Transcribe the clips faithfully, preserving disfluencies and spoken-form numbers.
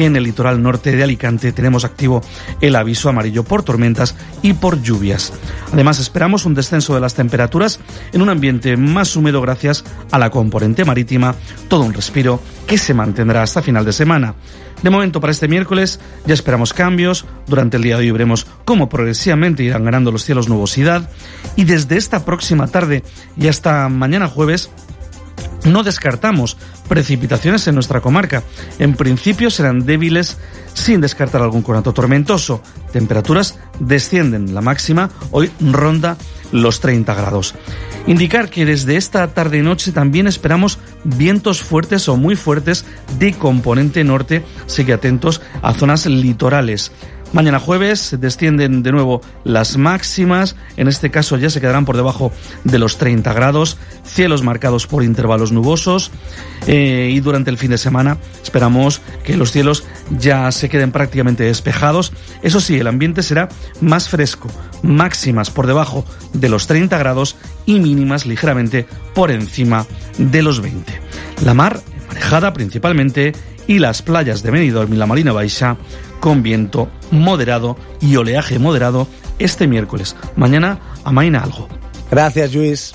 que en el litoral norte de Alicante tenemos activo el aviso amarillo por tormentas y por lluvias. Además, esperamos un descenso de las temperaturas en un ambiente más húmedo gracias a la componente marítima, todo un respiro que se mantendrá hasta final de semana. De momento, para este miércoles ya esperamos cambios. Durante el día de hoy veremos cómo progresivamente irán ganando los cielos nubosidad, y desde esta próxima tarde y hasta mañana jueves no descartamos precipitaciones en nuestra comarca. En principio serán débiles, sin descartar algún conato tormentoso. Temperaturas descienden, la máxima hoy ronda los treinta grados. Indicar que desde esta tarde y noche también esperamos vientos fuertes o muy fuertes de componente norte, así que atentos a zonas litorales. Mañana jueves descienden de nuevo las máximas, en este caso ya se quedarán por debajo de los treinta grados, cielos marcados por intervalos nubosos, eh, y durante el fin de semana esperamos que los cielos ya se queden prácticamente despejados. Eso sí, el ambiente será más fresco, máximas por debajo de los treinta grados y mínimas ligeramente por encima de los veinte. La mar marejada principalmente y las playas de Benidorm y la Marina Baixa con viento moderado y oleaje moderado este miércoles. Mañana amaina algo. Gracias, Luis.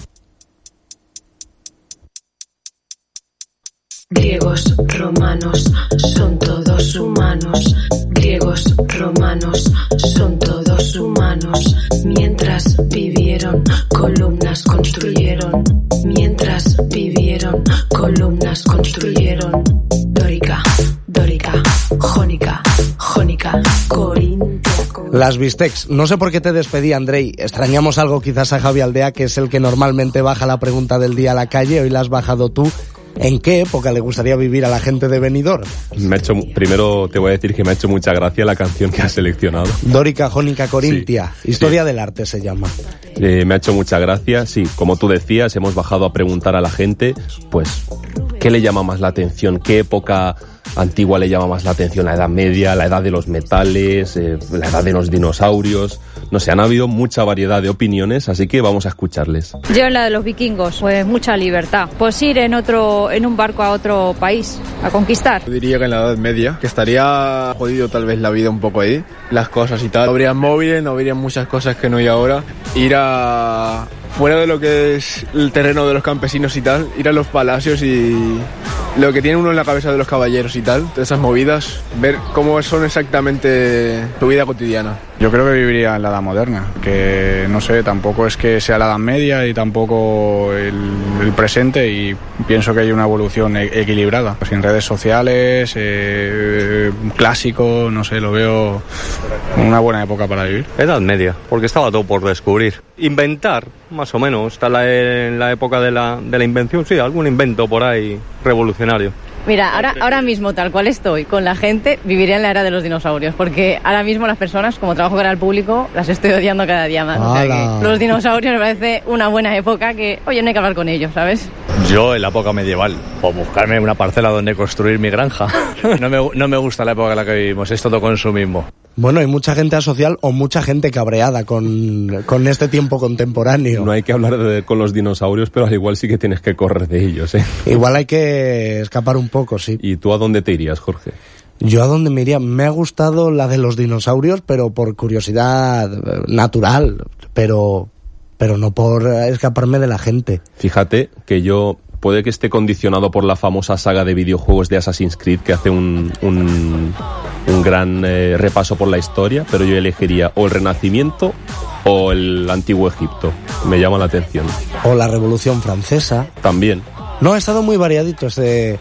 Griegos, romanos, son todos humanos. Griegos, romanos, son todos humanos. Mientras vivieron, columnas construyeron. Mientras vivieron, columnas construyeron. Dórica, dórica, jónica, jónica, corintia. Las bistecs. No sé por qué te despedí, Andrei. Extrañamos algo quizás a Javi Aldea, que es el que normalmente baja la pregunta del día a la calle. Hoy la has bajado tú. ¿En qué época le gustaría vivir a la gente de Benidorm? Me ha hecho, primero te voy a decir que me ha hecho mucha gracia la canción que has seleccionado. Dórica, jónica, corintia. Sí, Historia sí. del arte se llama. Eh, me ha hecho mucha gracia, sí. Como tú decías, hemos bajado a preguntar a la gente, pues, ¿qué le llama más la atención? ¿Qué época antigua le llama más la atención? La Edad Media, la Edad de los Metales, eh, la Edad de los Dinosaurios. No sé, han habido mucha variedad de opiniones, así que vamos a escucharles. Yo en la de los vikingos, pues mucha libertad. Pues ir en otro, en un barco a otro país, a conquistar. Yo diría que en la Edad Media, que estaría jodido tal vez la vida un poco ahí, las cosas y tal. No habrían móviles, no habrían muchas cosas que no hay ahora. Ir a... fuera de lo que es el terreno de los campesinos y tal, ir a los palacios y lo que tiene uno en la cabeza de los caballeros y tal, todas esas movidas, ver cómo son exactamente tu vida cotidiana. Yo creo que viviría en la edad moderna, que no sé, tampoco es que sea la edad media y tampoco el, el presente, y pienso que hay una evolución e- equilibrada. Sin redes sociales, eh, clásico, no sé, lo veo una buena época para vivir. Edad media, porque estaba todo por descubrir. Inventar, más o menos, está la, en la época de la, de la invención, sí, algún invento por ahí revolucionario. Mira, ahora, ahora mismo, tal cual estoy con la gente, viviría en la era de los dinosaurios, porque ahora mismo las personas, como trabajo para el público, las estoy odiando cada día más. O sea que los dinosaurios me parece una buena época que, oye, no hay que hablar con ellos, ¿sabes? Yo en la época medieval, o buscarme una parcela donde construir mi granja. No me, no me gusta la época en la que vivimos, es todo consumismo. Bueno, hay mucha gente asocial o mucha gente cabreada con, con este tiempo contemporáneo. No hay que hablar de, con los dinosaurios, pero al igual sí que tienes que correr de ellos, ¿eh? Igual hay que escapar un poco, sí. ¿Y tú a dónde te irías, Jorge? Yo a dónde me iría, me ha gustado la de los dinosaurios, pero por curiosidad natural, pero, pero no por escaparme de la gente. Fíjate que yo... puede que esté condicionado por la famosa saga de videojuegos de Assassin's Creed, que hace un, un, un gran eh, repaso por la historia, pero yo elegiría o el Renacimiento o el Antiguo Egipto. Me llama la atención. O la Revolución Francesa. También. No, ha estado muy variadito ese...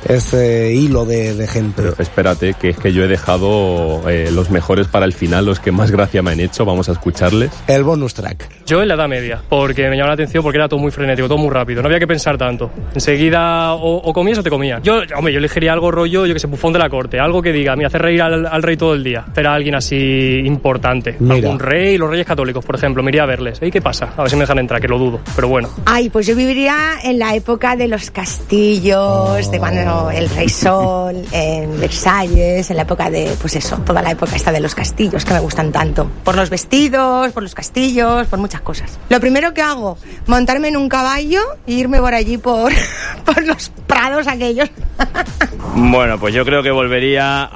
ese hilo de, de gente. Pero espérate, que es que yo he dejado eh, los mejores para el final, los que más gracia me han hecho. Vamos a escucharles. El bonus track. Yo en la Edad Media, porque me llamó la atención, porque era todo muy frenético, todo muy rápido, no había que pensar tanto. Enseguida o, o comías o te comías. Yo, hombre, yo elegiría algo rollo, yo que sé, bufón de la corte, algo que diga, mira, hacer reír al, al rey todo el día. Hacer a alguien así importante. Mira. Algún rey, los reyes católicos, por ejemplo, me iría a verles. ¿Y qué pasa? A ver si me dejan entrar, que lo dudo, pero bueno. Ay, pues yo viviría en la época de los castillos, oh. de cuando el rey Sol, en Versalles, en la época de, pues eso, toda la época esta de los castillos que me gustan tanto. Por los vestidos, por los castillos, por muchas cosas. Lo primero que hago, montarme en un caballo e irme por allí por, por los prados aquellos. Bueno, pues yo creo que volvería